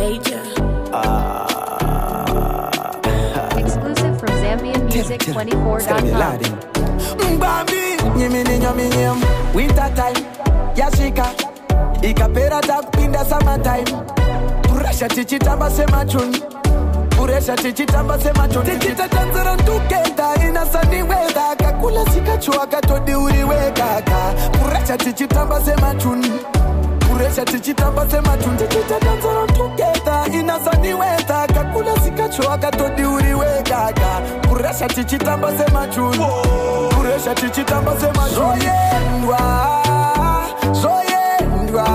Major. Exclusive from ZambianMusic24.com. Bambi, nyimini nyom, winter time, yashika, ikapera tapinda summer time. Puresha tichitamba sema chuni, puresha tichitamba sema chuni. Tichita tanzara tuketa ina sunny weather, kakula sikachua katodi uriwe kaka. Puresha tichitamba sema chuni, puresha tichitamba sema chuni. Tichita tanzara tuketa ina sunny weather, kakula sikachua katodi uriwe kaka. Puresha tichitamba sema chuni. Puresha tichitamba sema zoyendwa, zoyendwa,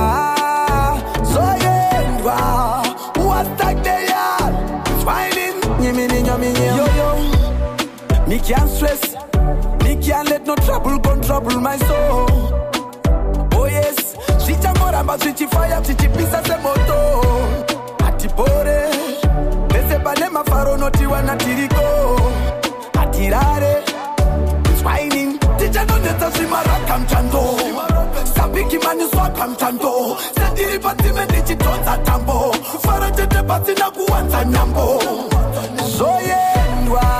zoyendwa. What's that they are? Smiling, nyimini nyominyo. Yo yo, me can't stress, me can't let no trouble trouble my soul. Oh yes, chicha moramba, chichi fire, chichi pisa se moto. Atipore, ese panema faro noti wana tiriko. Atirare. Whining, teacher don't let us come chando. Sabiki mani swaka mchando. Sadiri pati mendichi tonza tambo. Faraje te pati na kuwanza nyambo. Zoyendwa,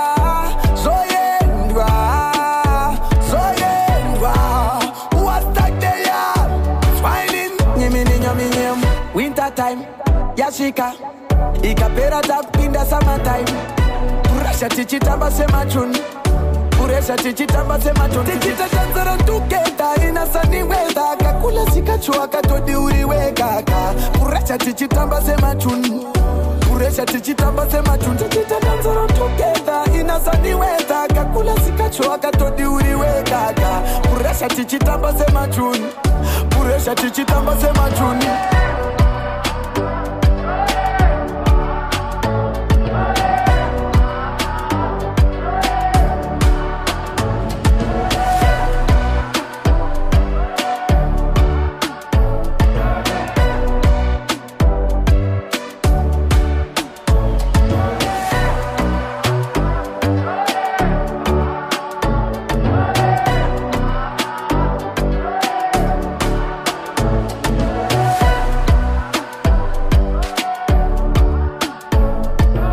zoyendwa, zoyendwa. What's that they are? Whining, nyimini nyominyem. Winter time, yashika. Ikapera tapinda summer time. Puresha tichitamba sema chuni. Puresha tichitamba sema chuni. Tichita tanzara tuketa ina sunny weather, kakula sikachua katodi uriwe kaka. Puresha tichitamba sema chuni, puresha tichitamba sema chuni. Tichita tanzara tuketa ina sunny weather, kakula sikachua katodi uriwe kaka. Puresha tichitamba sema chuni, puresha tichitamba sema chuni.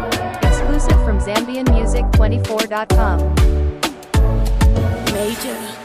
ZambianMusic24.com. Major.